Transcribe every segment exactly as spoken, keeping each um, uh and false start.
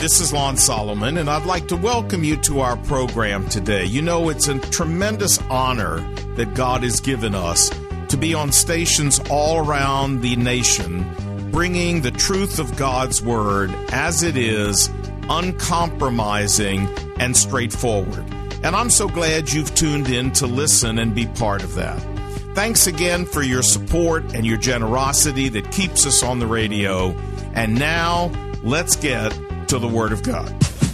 This is Lon Solomon, and I'd like to welcome you to our program today. You know, it's a tremendous honor that God has given us to be on stations all around the nation, bringing the truth of God's Word as it is, uncompromising and straightforward. And I'm so glad you've tuned in to listen and be part of that. Thanks again for your support and your generosity that keeps us on the radio. And now, let's get to the Word of God.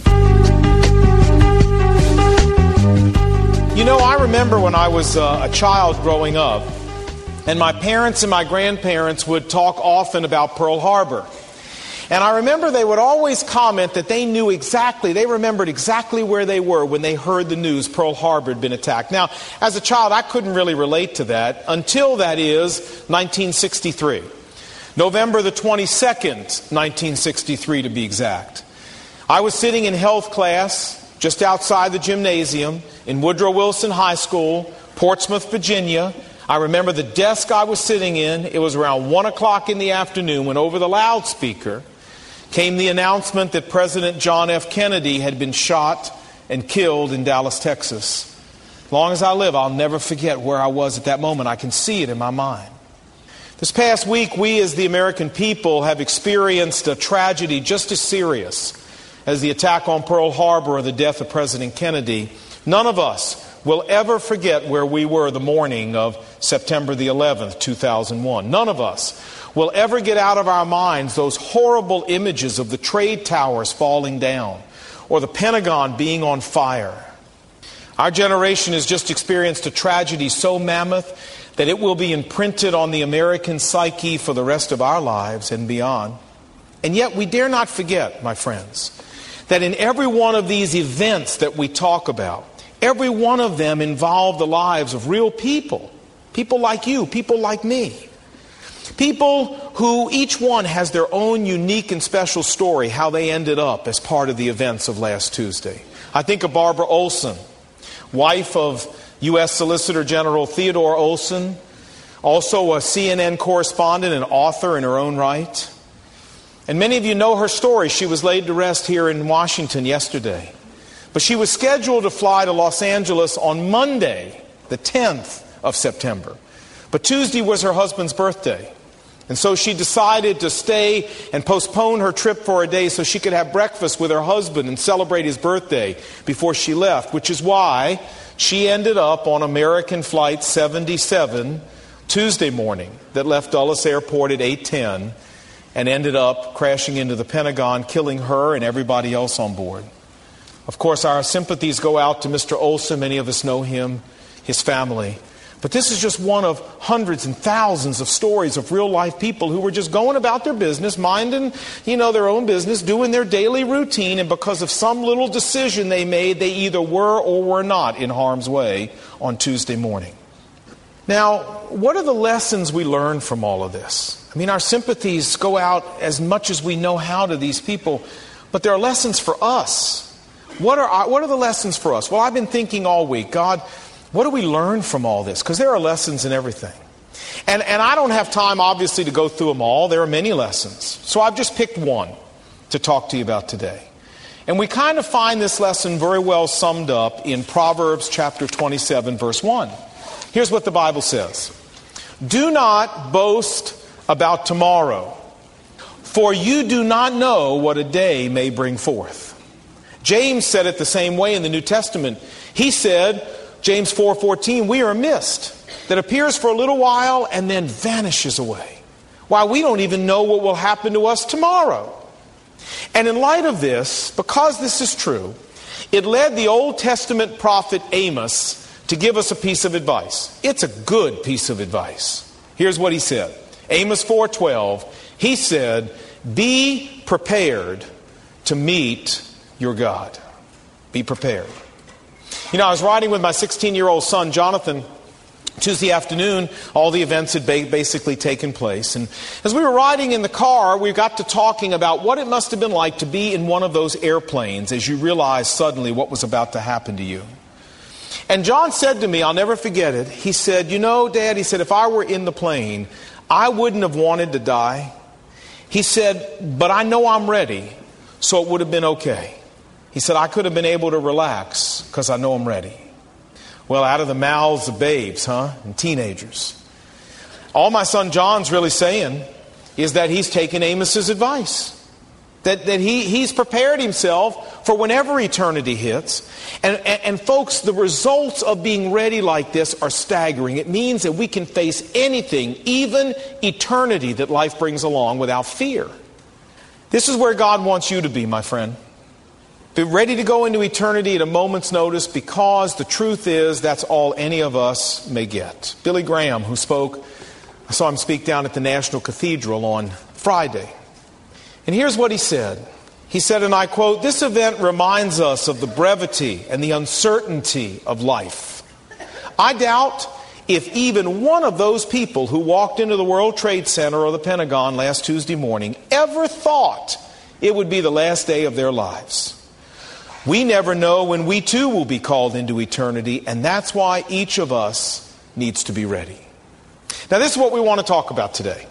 You know, I remember when I was uh, a child growing up, and my parents and my grandparents would talk often about Pearl Harbor. And I remember they would always comment that they knew exactly, they remembered exactly where they were when they heard the news Pearl Harbor had been attacked. Now, as a child, I couldn't really relate to that until, that is, nineteen sixty-three. November the twenty-second, nineteen sixty-three to be exact. I was sitting in health class just outside the gymnasium in Woodrow Wilson High School, Portsmouth, Virginia. I remember the desk I was sitting in. It was around one o'clock in the afternoon when over the loudspeaker came the announcement that President John F. Kennedy had been shot and killed in Dallas, Texas. As long as I live, I'll never forget where I was at that moment. I can see it in my mind. This past week, we as the American people have experienced a tragedy just as serious as the attack on Pearl Harbor or the death of President Kennedy. None of us will ever forget where we were the morning of September the eleventh, two thousand one. None of us will ever get out of our minds those horrible images of the trade towers falling down or the Pentagon being on fire. Our generation has just experienced a tragedy so mammoth that it will be imprinted on the American psyche for the rest of our lives and beyond. And yet we dare not forget, my friends, that in every one of these events that we talk about, every one of them involved the lives of real people. People like you, people like me. People who each one has their own unique and special story, how they ended up as part of the events of last Tuesday. I think of Barbara Olson, wife of U S Solicitor General Theodore Olson, also a C N N correspondent and author in her own right. And many of you know her story. She was laid to rest here in Washington yesterday. But she was scheduled to fly to Los Angeles on Monday, the tenth of September. But Tuesday was her husband's birthday. And so she decided to stay and postpone her trip for a day so she could have breakfast with her husband and celebrate his birthday before she left, which is why she ended up on American Flight seventy-seven Tuesday morning that left Dulles Airport at eight ten and ended up crashing into the Pentagon, killing her and everybody else on board. Of course, our sympathies go out to Mister Olson. Many of us know him, his family. But this is just one of hundreds and thousands of stories of real-life people who were just going about their business, minding, you know, their own business, doing their daily routine, and because of some little decision they made, they either were or were not in harm's way on Tuesday morning. Now, what are the lessons we learn from all of this? I mean, our sympathies go out as much as we know how to these people, but there are lessons for us. What are our, what are the lessons for us? Well, I've been thinking all week, God, what do we learn from all this? Because there are lessons in everything. And, and I don't have time, obviously, to go through them all. There are many lessons. So I've just picked one to talk to you about today. And we kind of find this lesson very well summed up in Proverbs chapter twenty-seven, verse one. Here's what the Bible says. Do not boast about tomorrow, for you do not know what a day may bring forth. James said it the same way in the New Testament. He said, James four fourteen, we are a mist that appears for a little while and then vanishes away. Why, we don't even know what will happen to us tomorrow. And in light of this, because this is true, it led the Old Testament prophet Amos to give us a piece of advice. It's a good piece of advice. Here's what he said. Amos four twelve, he said, be prepared to meet your God. Be prepared. You know, I was riding with my sixteen-year-old son, Jonathan, Tuesday afternoon. All the events had ba- basically taken place. And as we were riding in the car, we got to talking about what it must have been like to be in one of those airplanes as you realize suddenly what was about to happen to you. And John said to me, I'll never forget it, he said, you know, Dad, he said, if I were in the plane, I wouldn't have wanted to die. He said, but I know I'm ready. so it would have been okay. He said, I could have been able to relax because I know I'm ready. Well, out of the mouths of babes, huh? And teenagers. All my son John's really saying is that he's taken Amos's advice. That, that he, he's prepared himself for whenever eternity hits. And, and, and folks, the results of being ready like this are staggering. It means that we can face anything, even eternity that life brings along, without fear. This is where God wants you to be, my friend. Be ready to go into eternity at a moment's notice, because the truth is that's all any of us may get. Billy Graham, who spoke, I saw him speak down at the National Cathedral on Friday. And here's what he said. He said, and I quote, "This event reminds us of the brevity and the uncertainty of life. I doubt if even one of those people who walked into the World Trade Center or the Pentagon last Tuesday morning ever thought it would be the last day of their lives. We never know when we too will be called into eternity, and that's why each of us needs to be ready." Now, this is what we want to talk about today.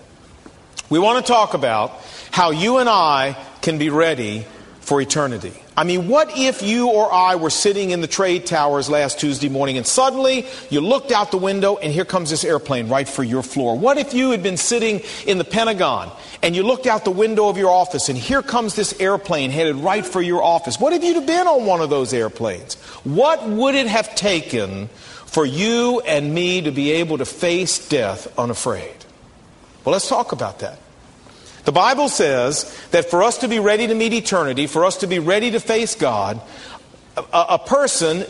We want to talk about how you and I can be ready for eternity. I mean, what if you or I were sitting in the trade towers last Tuesday morning and suddenly you looked out the window and here comes this airplane right for your floor? What if you had been sitting in the Pentagon and you looked out the window of your office and here comes this airplane headed right for your office? What if you'd have been on one of those airplanes? What would it have taken for you and me to be able to face death unafraid? Well, let's talk about that. The Bible says that for us to be ready to meet eternity, for us to be ready to face God, a, a person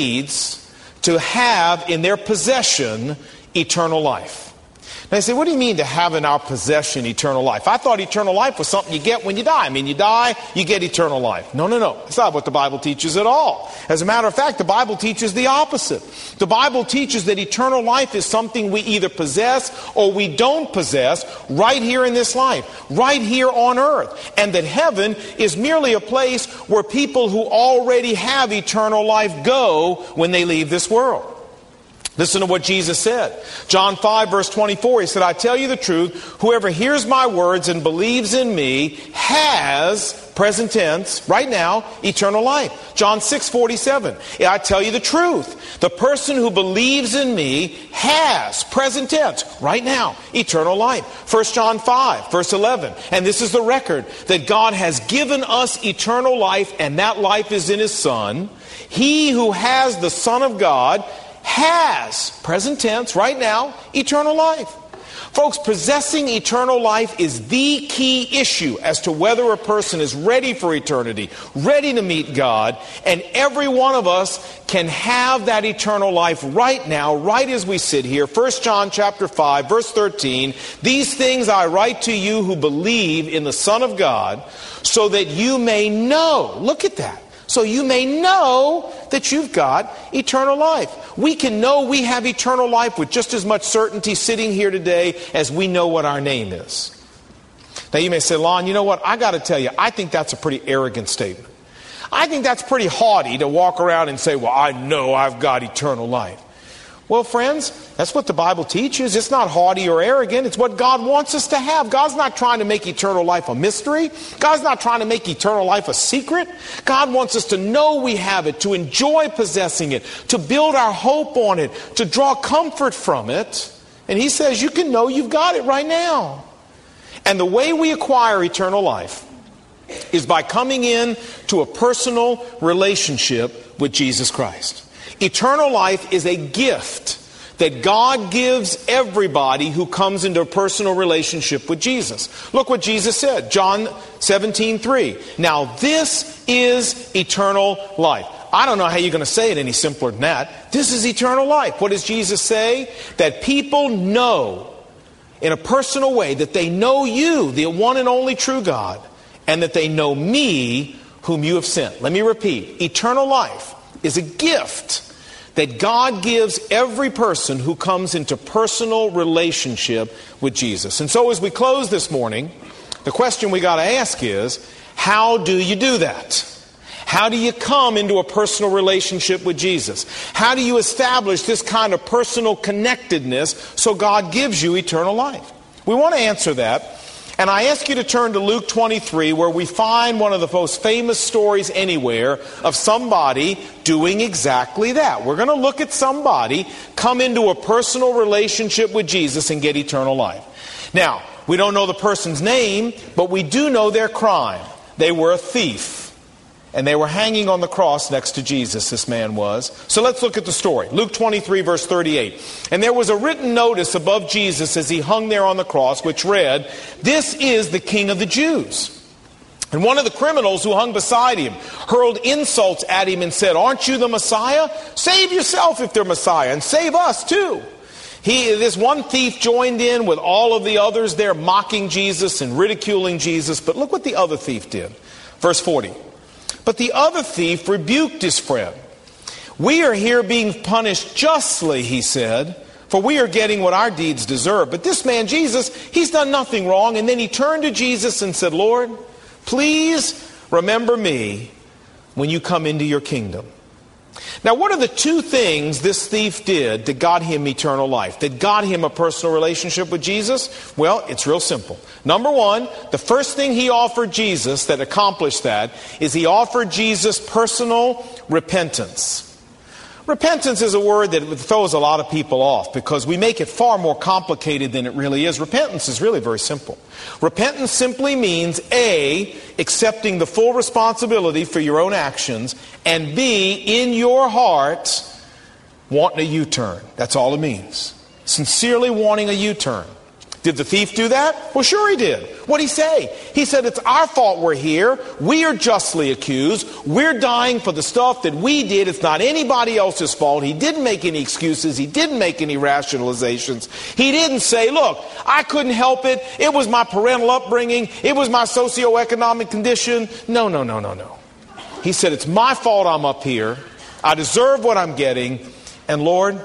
needs to have in their possession eternal life. Now you say, what do you mean to have in our possession eternal life? I thought eternal life was something you get when you die. I mean, you die, you get eternal life. No, no, no. That's not what the Bible teaches at all. As a matter of fact, the Bible teaches the opposite. The Bible teaches that eternal life is something we either possess or we don't possess right here in this life, right here on earth. And that heaven is merely a place where people who already have eternal life go when they leave this world. Listen to what Jesus said. John five, verse twenty-four, he said, "I tell you the truth, whoever hears my words and believes in me has," present tense, right now, "eternal life." John six, forty-seven, "I tell you the truth, the person who believes in me has," present tense, right now, "eternal life." First John five, verse eleven, "And this is the record, that God has given us eternal life, and that life is in His Son. He who has the Son of God has," present tense, right now, "eternal life." Folks, possessing eternal life is the key issue as to whether a person is ready for eternity, ready to meet God, and every one of us can have that eternal life right now, right as we sit here. First John chapter five, verse thirteen, "These things I write to you who believe in the Son of God, so that you may know," look at that, "so you may know that you've got eternal life." We can know we have eternal life with just as much certainty sitting here today as we know what our name is. Now you may say, "Lon, you know what? I got to tell you, I think that's a pretty arrogant statement. I think that's pretty haughty to walk around and say, well, I know I've got eternal life." Well, friends, that's what the Bible teaches. It's not haughty or arrogant. It's what God wants us to have. God's not trying to make eternal life a mystery. God's not trying to make eternal life a secret. God wants us to know we have it, to enjoy possessing it, to build our hope on it, to draw comfort from it. And He says you can know you've got it right now. And the way we acquire eternal life is by coming in to a personal relationship with Jesus Christ. Eternal life is a gift that God gives everybody who comes into a personal relationship with Jesus. Look what Jesus said, John seventeen, three. "Now this is eternal life." I don't know how you're going to say it any simpler than that. This is eternal life. What does Jesus say? That people know in a personal way that they know you, the one and only true God, and that they know me, whom you have sent. Let me repeat. Eternal life is a gift that God gives every person who comes into personal relationship with Jesus. And so as we close this morning, the question we got to ask is, how do you do that? How do you come into a personal relationship with Jesus? How do you establish this kind of personal connectedness so God gives you eternal life? We want to answer that And I ask you to turn to Luke twenty-three, where we find one of the most famous stories anywhere of somebody doing exactly that. We're going to look at somebody come into a personal relationship with Jesus and get eternal life. Now, we don't know the person's name, but we do know their crime. They were a thief. And they were hanging on the cross next to Jesus, this man was. So let's look at the story. Luke twenty-three, verse thirty-eight. And there was a written notice above Jesus as he hung there on the cross, which read, "This is the King of the Jews." And one of the criminals who hung beside him hurled insults at him and said, "Aren't you the Messiah? Save yourself if they're Messiah, and save us too." He, this one thief joined in with all of the others there mocking Jesus and ridiculing Jesus. But look what the other thief did. Verse forty. But the other thief rebuked his friend. "We are here being punished justly," he said, "for we are getting what our deeds deserve. But this man, Jesus, he's done nothing wrong." And then he turned to Jesus and said, "Lord, please remember me when you come into your kingdom." Now, what are the two things this thief did that got him eternal life, that got him a personal relationship with Jesus? Well, it's real simple. Number one, the first thing he offered Jesus that accomplished that is he offered Jesus personal repentance. Repentance is a word that throws a lot of people off because we make it far more complicated than it really is. Repentance is really very simple. Repentance simply means A, accepting the full responsibility for your own actions, and B, in your heart, wanting a U-turn. That's all it means. Sincerely wanting a U-turn. Did the thief do that? Well, sure he did. What'd he say? He said, "It's our fault we're here. We are justly accused. We're dying for the stuff that we did. It's not anybody else's fault." He didn't make any excuses. He didn't make any rationalizations. He didn't say, "Look, I couldn't help it. It was my parental upbringing. It was my socioeconomic condition." No, no, no, no, no. He said, "It's my fault I'm up here. I deserve what I'm getting. And Lord,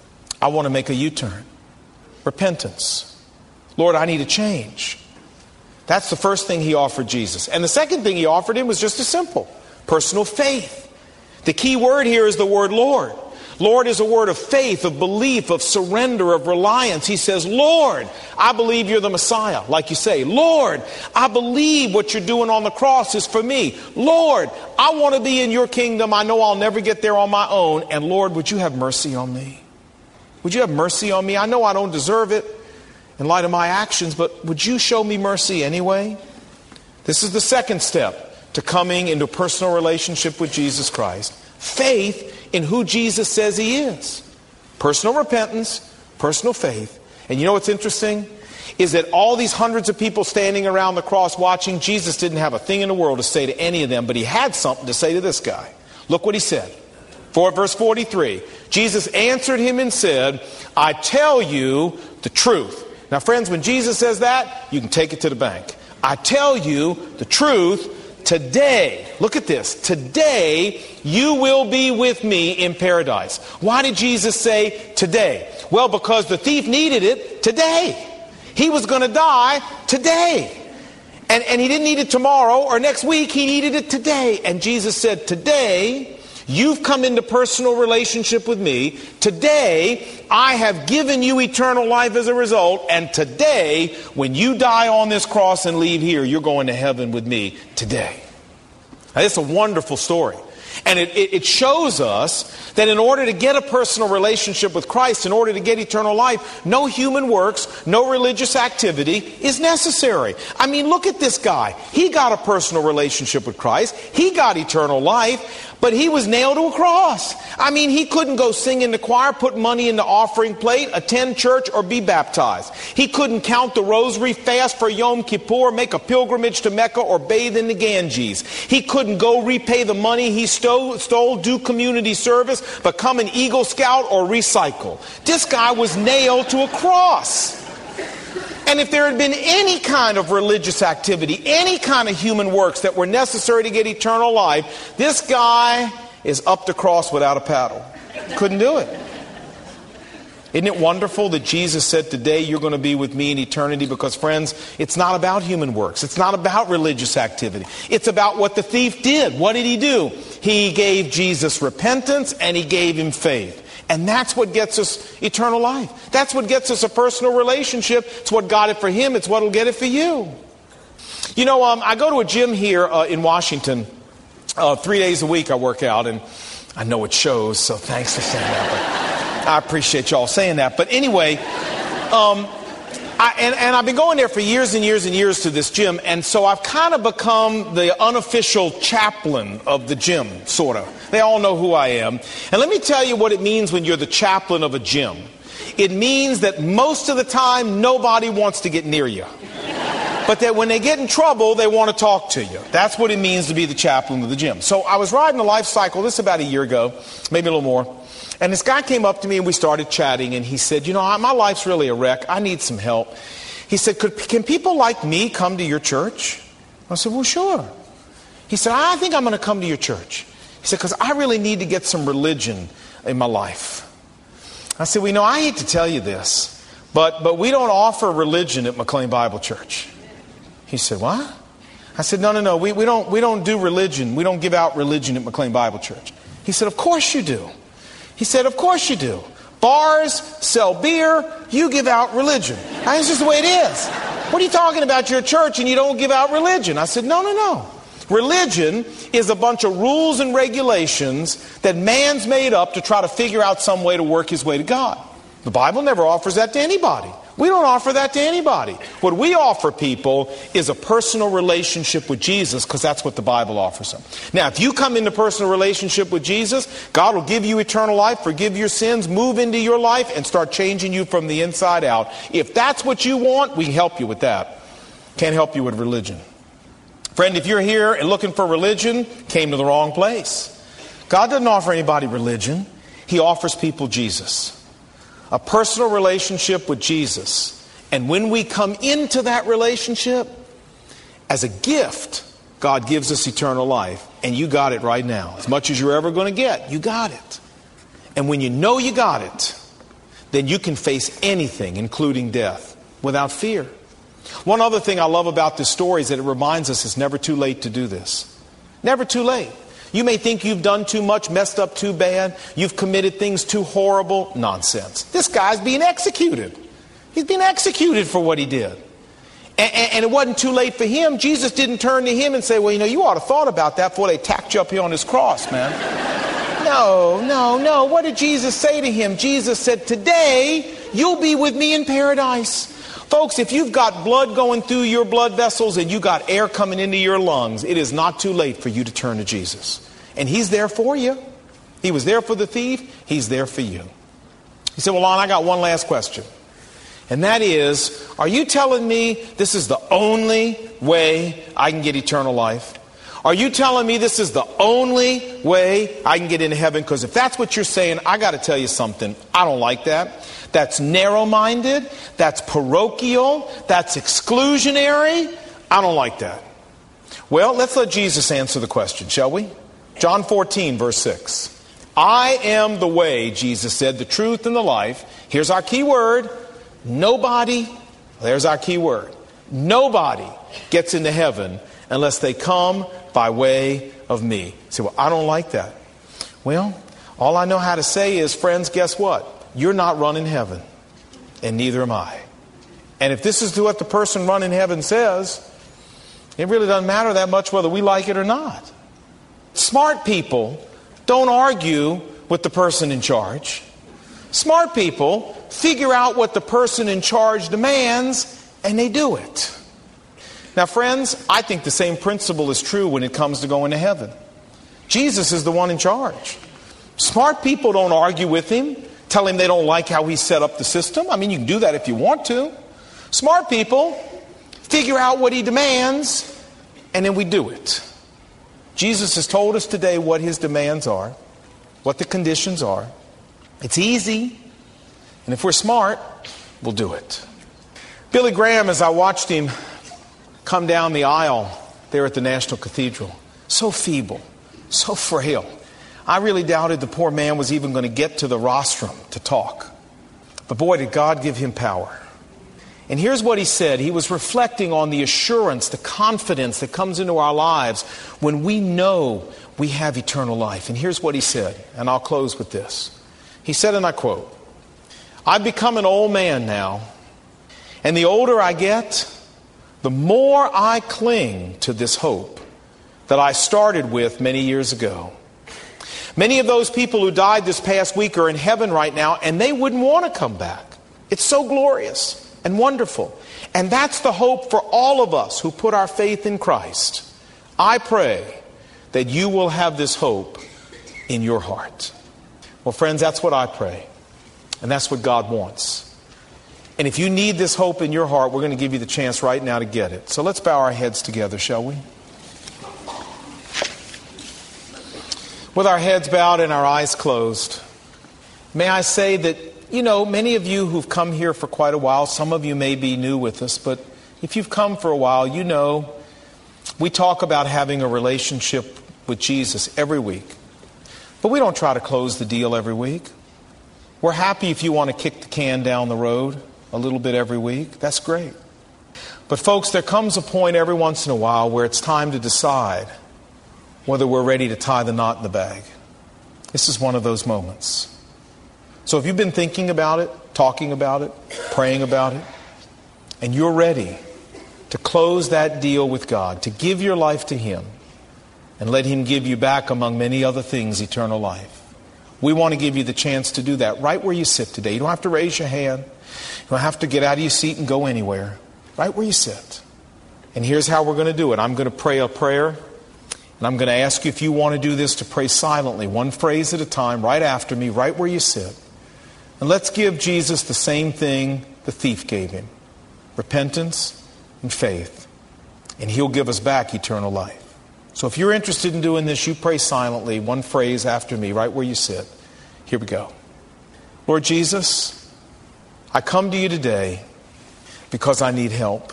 I want to make a U-turn." Repentance. Lord, I need a change. That's the first thing he offered Jesus. And the second thing he offered him was just as simple. Personal faith. The key word here is the word Lord. Lord is a word of faith, of belief, of surrender, of reliance. He says, "Lord, I believe you're the Messiah." Like you say, "Lord, I believe what you're doing on the cross is for me. Lord, I want to be in your kingdom. I know I'll never get there on my own. And Lord, would you have mercy on me? Would you have mercy on me? I know I don't deserve it in light of my actions, but would you show me mercy anyway?" This is the second step to coming into a personal relationship with Jesus Christ. Faith in who Jesus says he is. Personal repentance, personal faith. And you know what's interesting? Is that all these hundreds of people standing around the cross watching, Jesus didn't have a thing in the world to say to any of them, but he had something to say to this guy. Look what he said. For verse forty-three, Jesus answered him and said, "I tell you the truth." Now, friends, when Jesus says that, you can take it to the bank. "I tell you the truth, today," look at this, "today you will be with me in paradise." Why did Jesus say today? Well, because the thief needed it today. He was going to die today. And, and he didn't need it tomorrow or next week. He needed it today. And Jesus said, "Today, you've come into personal relationship with me. Today, I have given you eternal life as a result. And today, when you die on this cross and leave here, you're going to heaven with me today." Now, it's a wonderful story. And it, it, it shows us that in order to get a personal relationship with Christ, in order to get eternal life, no human works, no religious activity is necessary. I mean, look at this guy. He got a personal relationship with Christ. He got eternal life. But he was nailed to a cross. I mean, he couldn't go sing in the choir, put money in the offering plate, attend church, or be baptized. He couldn't count the rosary, fast for Yom Kippur, make a pilgrimage to Mecca, or bathe in the Ganges. He couldn't go repay the money he stole, stole, do community service, become an Eagle Scout, or recycle. This guy was nailed to a cross. And if there had been any kind of religious activity, any kind of human works that were necessary to get eternal life, this guy is up the cross without a paddle. Couldn't do it. Isn't it wonderful that Jesus said, "Today you're going to be with me in eternity"? Because, friends, it's not about human works. It's not about religious activity. It's about what the thief did. What did he do? He gave Jesus repentance and he gave him faith. And that's what gets us eternal life. That's what gets us a personal relationship. It's what got it for him. It's what will get it for you. You know, um, I go to a gym here uh, in Washington. Uh, three days a week I work out, and I know it shows, so thanks for saying that. But I appreciate y'all saying that. But anyway, um, I, and, and I've been going there for years and years and years to this gym, and so I've kind of become the unofficial chaplain of the gym, sort of. They all know who I am. And let me tell you what it means when you're the chaplain of a gym. It means that most of the time, nobody wants to get near you. But that when they get in trouble, they want to talk to you. That's what it means to be the chaplain of the gym. So I was riding a Life Cycle, this about a year ago, maybe a little more. And this guy came up to me and we started chatting. And he said, you know, my life's really a wreck. I need some help. He said, Could, can people like me come to your church? I said, well, sure. He said, I think I'm going to come to your church. He said, because I really need to get some religion in my life. I said, well, you know, I hate to tell you this, but, but we don't offer religion at McLean Bible Church. He said, what? I said, no, no, no, we, we don't we don't do religion. We don't give out religion at McLean Bible Church. He said, of course you do. He said, of course you do. Bars sell beer, you give out religion. I, it's just the way it is. What are you talking about your church and you don't give out religion? I said, no, no, no. Religion is a bunch of rules and regulations that man's made up to try to figure out some way to work his way to God. The Bible never offers that to anybody. We don't offer that to anybody. What we offer people is a personal relationship with Jesus, because that's what the Bible offers them. Now, if you come into personal relationship with Jesus, God will give you eternal life, forgive your sins, move into your life, and start changing you from the inside out. If that's what you want, we can help you with that. Can't help you with religion. Friend, if you're here and looking for religion, came to the wrong place. God doesn't offer anybody religion. He offers people Jesus. A personal relationship with Jesus. And when we come into that relationship, as a gift, God gives us eternal life. And you got it right now. As much as you're ever going to get, you got it. And when you know you got it, then you can face anything, including death, without fear. One other thing I love about this story is that it reminds us it's never too late to do this. Never too late. You may think you've done too much, messed up too bad, you've committed things too horrible. Nonsense. This guy's being executed. He's being executed for what he did. And, and, and it wasn't too late for him. Jesus didn't turn to him and say, well, you know, you ought to have thought about that before they tacked you up here on this cross, man. No, no, no. What did Jesus say to him? Jesus said, today you'll be with me in paradise. Folks, if you've got blood going through your blood vessels and you got air coming into your lungs, it is not too late for you to turn to Jesus. And He's there for you. He was there for the thief. He's there for you. He said, well, Lon, I got one last question. And that is, are you telling me this is the only way I can get eternal life? Are you telling me this is the only way I can get into heaven? Because if that's what you're saying, I got to tell you something. I don't like that. That's narrow-minded. That's parochial. That's exclusionary. I don't like that. Well, let's let Jesus answer the question, shall we? John fourteen, verse six. I am the way, Jesus said, the truth and the life. Here's our key word. Nobody, there's our key word. Nobody gets into heaven unless they come by way of me. You say, well, I don't like that. Well, all I know how to say is, friends, guess what? You're not running heaven, and neither am I. And if this is what the person running heaven says, it really doesn't matter that much whether we like it or not. Smart people don't argue with the person in charge. Smart people figure out what the person in charge demands, and they do it. Now, friends, I think the same principle is true when it comes to going to heaven. Jesus is the one in charge. Smart people don't argue with Him, tell Him they don't like how He set up the system. I mean, you can do that if you want to. Smart people figure out what He demands, and then we do it. Jesus has told us today what His demands are, what the conditions are. It's easy, and if we're smart, we'll do it. Billy Graham, as I watched him come down the aisle there at the National Cathedral, so feeble, so frail, I really doubted the poor man was even going to get to the rostrum to talk. But boy, did God give him power. And here's what he said. He was reflecting on the assurance, the confidence that comes into our lives when we know we have eternal life. And here's what he said, and I'll close with this. He said, and I quote, I've become an old man now, and the older I get, the more I cling to this hope that I started with many years ago. Many of those people who died this past week are in heaven right now, and they wouldn't want to come back. It's so glorious and wonderful. And that's the hope for all of us who put our faith in Christ. I pray that you will have this hope in your heart. Well, friends, that's what I pray. And that's what God wants. And if you need this hope in your heart, we're going to give you the chance right now to get it. So let's bow our heads together, shall we? With our heads bowed and our eyes closed, may I say that, you know, many of you who've come here for quite a while, some of you may be new with us, but if you've come for a while, you know, we talk about having a relationship with Jesus every week. But we don't try to close the deal every week. We're happy if you want to kick the can down the road a little bit every week. That's great. But folks, there comes a point every once in a while where it's time to decide whether we're ready to tie the knot in the bag. This is one of those moments. So if you've been thinking about it, talking about it, praying about it, and you're ready to close that deal with God, to give your life to Him, and let Him give you back, among many other things, eternal life, we want to give you the chance to do that right where you sit today. You don't have to raise your hand. You don't have to get out of your seat and go anywhere. Right where you sit. And here's how we're going to do it. I'm going to pray a prayer, and I'm going to ask you, if you want to do this, to pray silently, one phrase at a time, right after me, right where you sit. And let's give Jesus the same thing the thief gave him: repentance and faith. And He'll give us back eternal life. So if you're interested in doing this, you pray silently, one phrase after me, right where you sit. Here we go. Lord Jesus, I come to you today because I need help.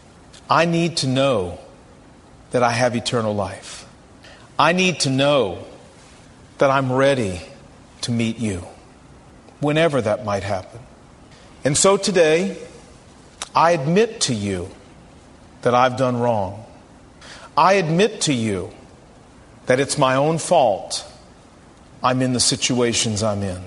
I need to know that I have eternal life. I need to know that I'm ready to meet you, whenever that might happen. And so today, I admit to you that I've done wrong. I admit to you that it's my own fault I'm in the situations I'm in.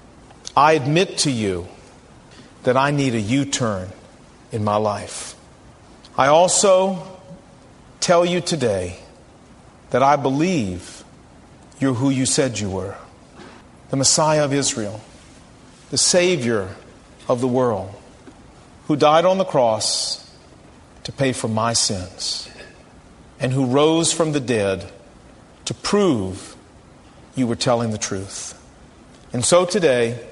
I admit to you that I need a U-turn in my life. I also tell you today that I believe you're who you said you were, the Messiah of Israel, the Savior of the world, who died on the cross to pay for my sins, and who rose from the dead to prove you were telling the truth. And so today,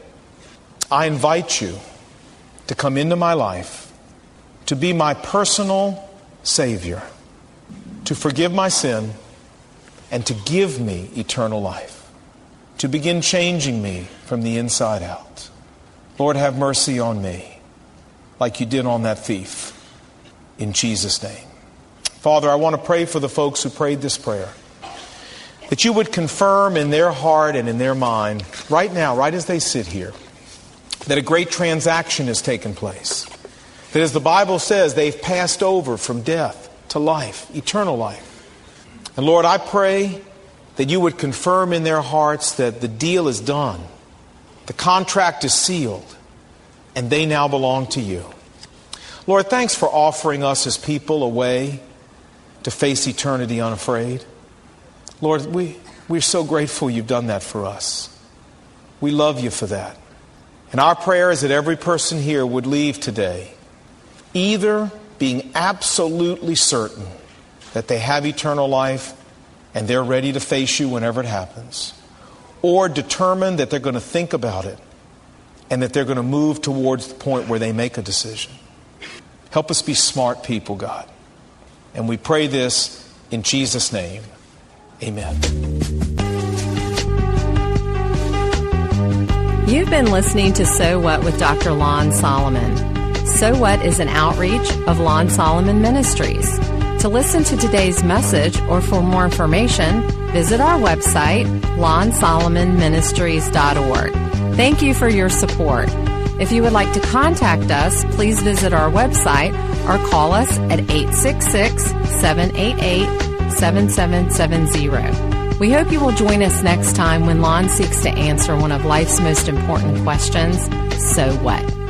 I invite you to come into my life, to be my personal Savior, to forgive my sin, and to give me eternal life, to begin changing me from the inside out. Lord, have mercy on me, like you did on that thief, in Jesus' name. Father, I want to pray for the folks who prayed this prayer, that you would confirm in their heart and in their mind, right now, right as they sit here, that a great transaction has taken place. That, as the Bible says, they've passed over from death to life, eternal life. And Lord, I pray that you would confirm in their hearts that the deal is done, the contract is sealed, and they now belong to you. Lord, thanks for offering us as people a way to face eternity unafraid. Lord, we, we're so grateful you've done that for us. We love you for that. And our prayer is that every person here would leave today either being absolutely certain that they have eternal life and they're ready to face you whenever it happens, or determined that they're going to think about it and that they're going to move towards the point where they make a decision. Help us be smart people, God. And we pray this in Jesus' name. Amen. You've been listening to So What with Doctor Lon Solomon. So What is an outreach of Lon Solomon Ministries. To listen to today's message or for more information, visit our website, lon solomon ministries dot org. Thank you for your support. If you would like to contact us, please visit our website or call us at eight six six, seven eight eight, seven seven seven zero. We hope you will join us next time when Lon seeks to answer one of life's most important questions: so what?